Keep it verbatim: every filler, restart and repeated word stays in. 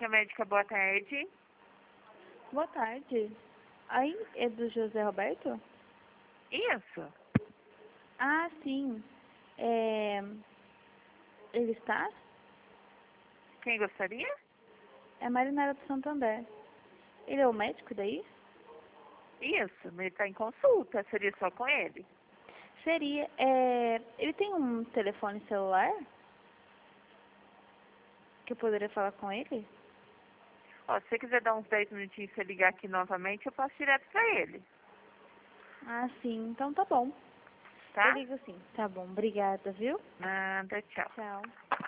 Clínica Médica, boa tarde. Boa tarde. Aí, é do José Roberto? Isso. Ah, sim. É... Ele está? Quem gostaria? É a Marinara do Santander. Ele é o médico daí? Isso, mas ele está em consulta, seria só com ele. Seria. É... Ele tem um telefone celular? Que eu poderia falar com ele? Ó, se você quiser dar uns dez minutinhos e você ligar aqui novamente, eu passo direto para ele, Ah, sim. Então tá bom. tá? Eu ligo sim. Tá bom. Obrigada, viu? Nada, tchau. Tchau.